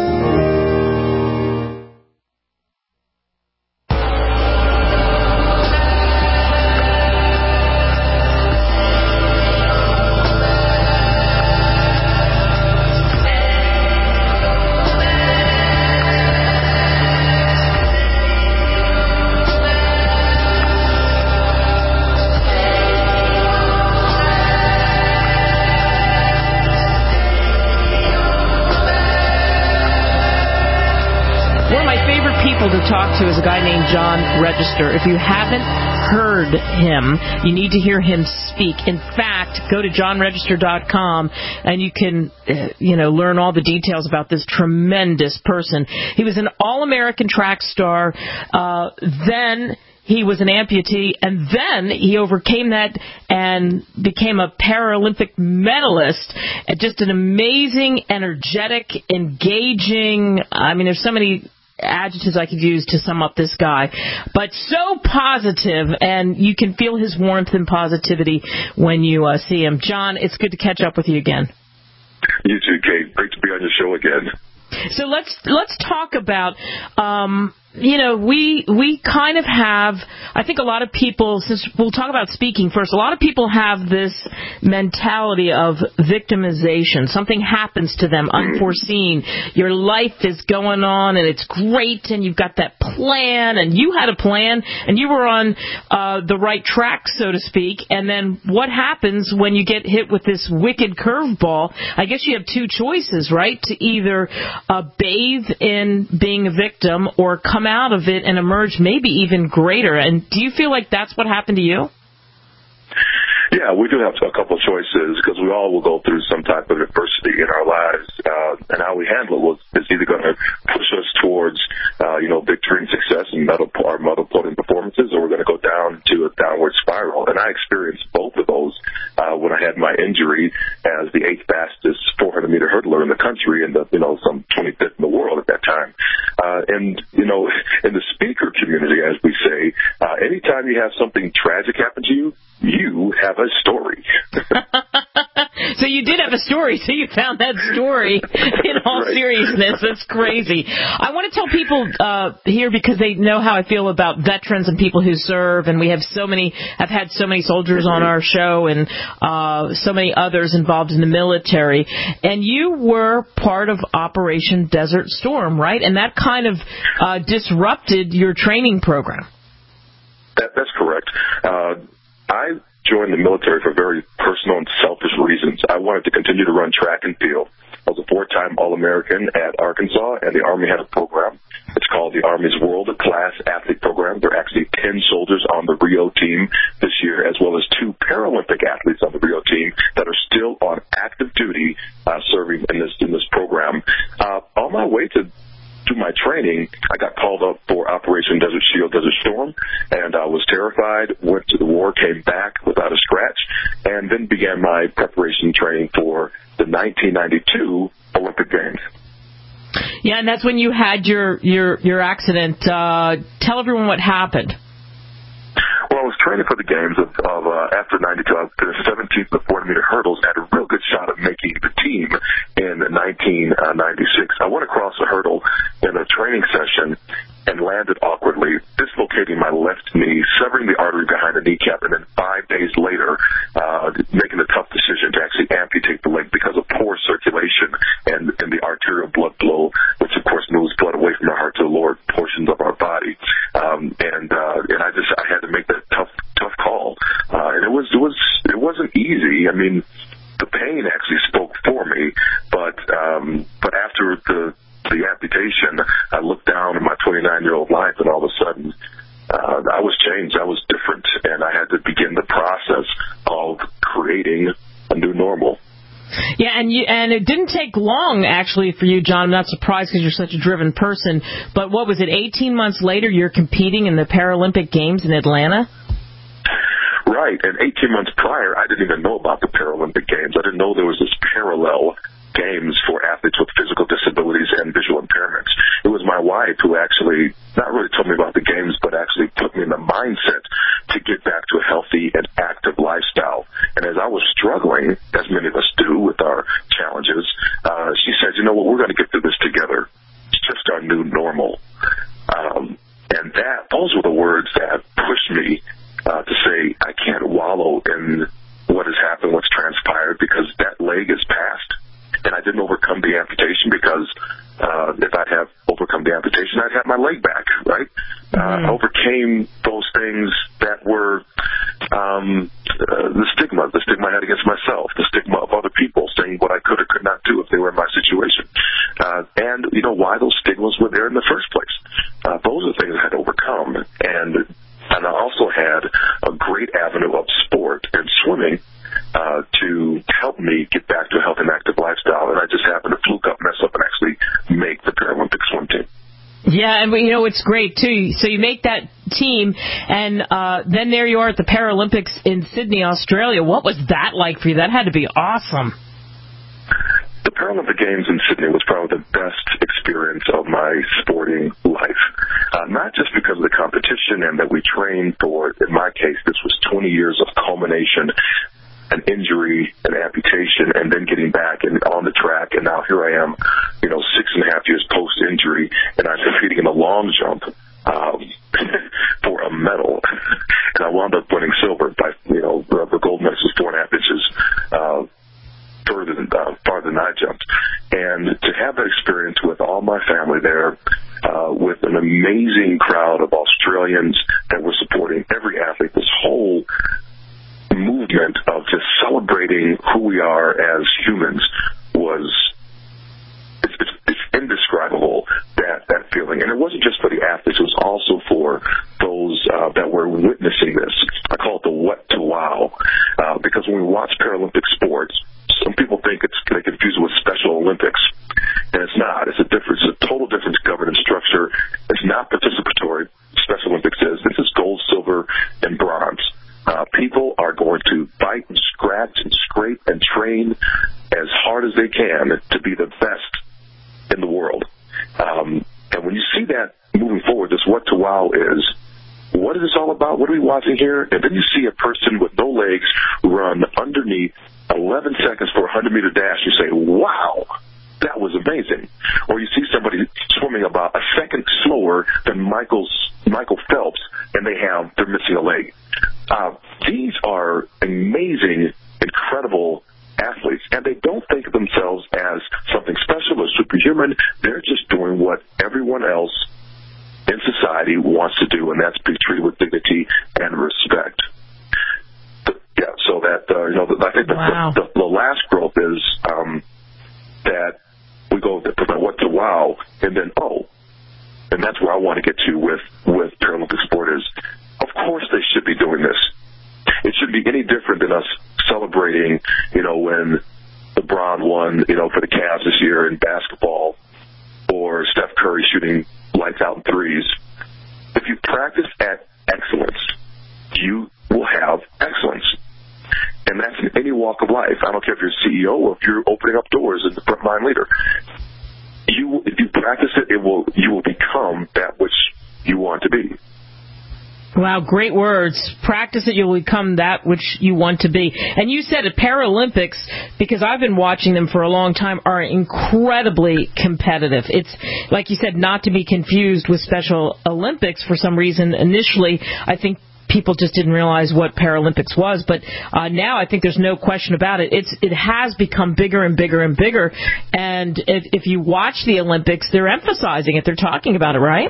To talk to is a guy named John Register. If you haven't heard him, you need to hear him speak. In fact, go to john register dot com and you can, uh, you know, learn all the details about this tremendous person. He was an all-American track star. Uh, then he was an amputee, and then he overcame that and became a Paralympic medalist. Just an amazing, energetic, engaging, I mean, there's so many adjectives I could use to sum up this guy, but so positive, and you can feel his warmth and positivity when you uh, see him. John, it's good to catch up with you again. You too, Kate. Great to be on your show again. So let's let's talk about, um, you know, we we kind of have, I think a lot of people, since we'll talk about speaking first, a lot of people have this mentality of victimization. Something happens to them, unforeseen. Your life is going on, and it's great, and you've got that plan, and you had a plan, and you were on uh, the right track, so to speak, and then what happens when you get hit with this wicked curveball? I guess you have two choices, right? To either uh, bathe in being a victim or come out of it and emerge maybe even greater. And do you feel like that's what happened to you? Yeah, we do have a couple of choices because we all will go through some type of adversity in our lives, uh, and how we handle it will, is either going to push us towards, uh, you know, victory and success and medal, our medal podium performances, or we're going to go down to a downward spiral. And I experienced both of those uh, when I had my injury as the eighth fastest four hundred meter hurdler in the country, and the, you know, some twenty-fifth in the world at that time. Uh, and you know, in the speaker community, as we say, uh, anytime you have something tragic happen to you, you have a story. So you did have a story, so you found that story in all right. seriousness. That's crazy. I want to tell people uh, here, because they know how I feel about veterans and people who serve, and we have so many, have had so many soldiers on our show and uh, so many others involved in the military. And you were part of Operation Desert Storm, right? And that kind of uh, disrupted your training program. That, that's correct. Uh, I joined the military for very personal and selfish reasons. I wanted to continue to run track and field. I was a four-time All-American at Arkansas, and the Army had a program. It's called the Army's World Class Athlete Program. There are actually ten soldiers on the Rio team this year, as well as two Paralympic athletes on the Rio team that are still on active duty uh, serving in this in this program. Uh, on my way to to my training, I got called up for Operation Desert Shield, Desert Storm, and I was terrified, went to the war, came back without a scratch, and then began my preparation training for the nineteen ninety-two Olympic Games. Yeah, and that's when you had your, your, your accident. Uh, tell everyone what happened. Well, I was training for the games of, of uh, after ninety-two. I finished seventeenth in the four hundred meter hurdles. I had a real good shot of making the team in nineteen ninety-six. I went across a hurdle in a training session and landed awkwardly, dislocating my left knee, severing the artery behind the kneecap, and then five days later, uh, making the tough decision to actually amputate the leg because of poor circulation and, and the arterial blood flow, which of course moves blood away from our heart to the lower portions of our body. Um, and uh, and I just I had to make that tough tough call, uh, and it was it was it wasn't easy. I mean, the pain actually spoke for me, but um, but after the the amputation, I looked down at my twenty-nine-year-old life, and all of a sudden, uh, I was changed. I was different, and I had to begin the process of creating a new normal. Yeah, and you, and it didn't take long, actually, for you, John. I'm not surprised because you're such a driven person. But what was it, eighteen months later, you're competing in the Paralympic Games in Atlanta? Right, and eighteen months prior, I didn't even know about the Paralympic Games. I didn't know there was this parallel games for athletes with physical disabilities and visual impairments. It was my wife who actually not really told me about the games, but actually put me in the mindset to get back to a healthy and active lifestyle. And as I was struggling, as many of us do with our challenges, uh, she said, you know what, we're going to get through this together. It's just our new normal. Um, and that, those were the words that pushed me uh, to say, I can't wallow in what has happened, what's transpired, because that leg is past. And I didn't overcome the amputation because uh, if I'd have overcome the amputation, I'd have my leg back, right? Mm-hmm. Uh, I overcame those things that were um, uh, the stigma, the stigma I had against myself, the stigma of other people saying what I could or could not do if they were in my situation. Uh, and, you know, why those stigmas were there in the first place. Uh, those are things I had to overcome. And, and I also had a great avenue of sport and swimming Uh, to help me get back to a healthy and active lifestyle, and I just happened to fluke up, mess up, and actually make the Paralympic swim team. Yeah, and you know, it's great, too. So you make that team, and uh, then there you are at the Paralympics in Sydney, Australia. What was that like for you? That had to be awesome. The Paralympic Games in Sydney was probably the best experience of my sporting life, uh, not just because of the competition and that we trained for. In my case, this was twenty years of culmination, an injury, an amputation, and then getting back and on the track. And now here I am, you know, six and a half years post-injury, and I'm competing in the long jump um, for a medal. And I wound up winning silver by, you know, the, the gold medal was four and a half inches uh, further than, uh, farther than I jumped. And to have that experience with all my family there, uh, with an amazing crowd of Australians that were supporting every athlete, this whole movement of just celebrating who we are as humans was it's, it's, it's indescribable, that that feeling. And it wasn't just for the athletes, it was also for those those uh, that were witnessing this. I call it the what to wow, uh, because when we watch Paralympic sports, some people think it's they confuse it with Special Olympics, and it's not. It's a different, it's a total different governance structure. It's not participatory. Special Olympics is. This is gold, silver, and bronze. Uh, people are going to fight and scratch and scrape and train as hard as they can to be the best in the world. Um, and when you see that moving forward, this what to wow is, what is this all about? What are we watching here? And then you see a person with no legs run underneath eleven seconds for a hundred-meter dash. You say, wow, that was amazing. Or you see somebody swimming about a second slower than Michael's, Michael Phelps, and they have, they're missing a leg. Uh, these are amazing, incredible athletes, and they don't think of themselves as something special or superhuman. They're just doing what everyone else in society wants to do, and that's be treated with dignity and respect. But, yeah, so that, uh, you know, I think the, wow. the, the, the last growth is um, that we go from what to wow, and then oh, and that's where I want to get to with, with Paralympic sport is, of course they should be doing this. It shouldn't be any different than us celebrating, you know, when LeBron won, you know, for the Cavs this year in basketball, or Steph Curry shooting lights out in threes. If you practice at excellence, you will have excellence. And that's in any walk of life. I don't care if you're a C E O or if you're opening up doors as the frontline leader. You, if you practice it, it will, you will become that which you want to be. Wow, great words. Practice it, you'll become that which you want to be. And you said at Paralympics, because I've been watching them for a long time, are incredibly competitive. It's, like you said, not to be confused with Special Olympics for some reason. Initially, I think people just didn't realize what Paralympics was, but uh, now I think there's no question about it. It's it has become bigger and bigger and bigger, and if, if you watch the Olympics, they're emphasizing it. They're talking about it, right?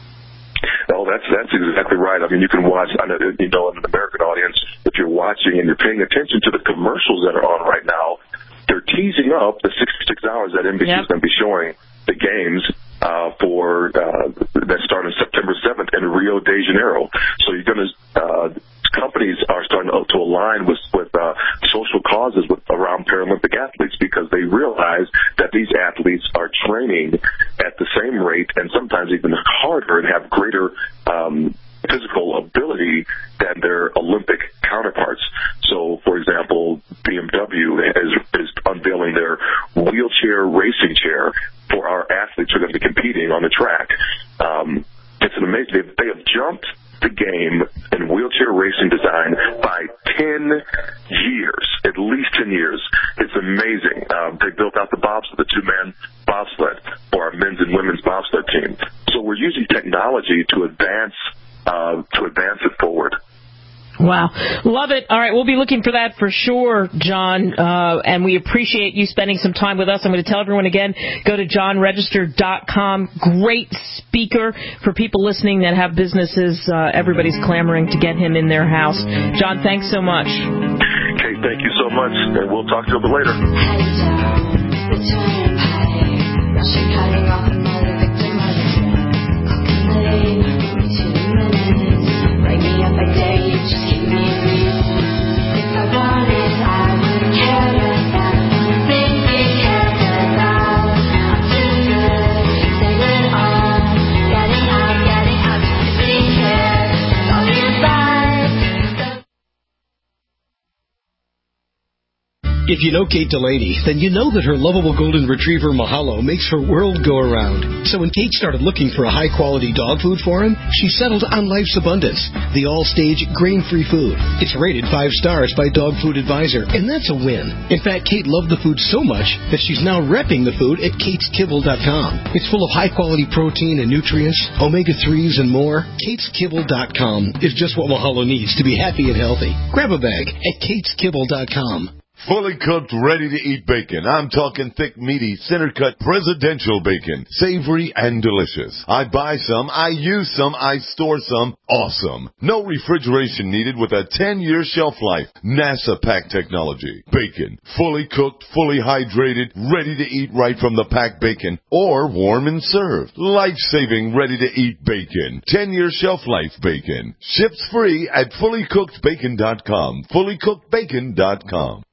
Oh, that's that's exactly right. I mean, you can watch, I know, you know, in an American audience, if you're watching and you're paying attention to the commercials that are on right now, they're teasing up the sixty-six hours that N B C yep. is going to be showing the games uh, for uh, that start on September seventh in Rio de Janeiro. So you're going to uh, companies are starting to, to align with with uh, social causes with around Paralympic athletes because they realize that these athletes are training at the same rate and sometimes even harder and have greater um, physical ability than their Olympic counterparts. So, for example, B M W is, is unveiling their wheelchair racing chair for our athletes who are going to be competing on the track. Um, it's an amazing. They, they have jumped the game in wheelchair racing design by ten years, at least ten years. It's amazing. Um, they built out the bobsled, the two-man bobsled for our men's and women's bobsled team. So we're using technology to advance uh, to advance it forward. Wow. Love it. All right, we'll be looking for that for sure, John, uh, and we appreciate you spending some time with us. I'm going to tell everyone again, go to john register dot com. Great speaker for people listening that have businesses. Uh, everybody's clamoring to get him in their house. John, thanks so much. Okay, thank you so much, and we'll talk to you a bit later. If you know Kate Delaney, then you know that her lovable golden retriever Mahalo makes her world go around. So when Kate started looking for a high-quality dog food for him, she settled on Life's Abundance, the all-stage grain-free food. It's rated five stars by Dog Food Advisor, and that's a win. In fact, Kate loved the food so much that she's now repping the food at kates kibble dot com. It's full of high-quality protein and nutrients, omega threes, and more. kates kibble dot com is just what Mahalo needs to be happy and healthy. Grab a bag at kates kibble dot com. Fully cooked, ready-to-eat bacon. I'm talking thick, meaty, center-cut presidential bacon. Savory and delicious. I buy some, I use some, I store some. Awesome. No refrigeration needed with a ten-year shelf life. NASA pack technology. Bacon. Fully cooked, fully hydrated, ready to eat right from the packed bacon. Or warm and served. Life-saving, ready-to-eat bacon. ten-year shelf life bacon. Ships free at fully cooked bacon dot com. fully cooked bacon dot com.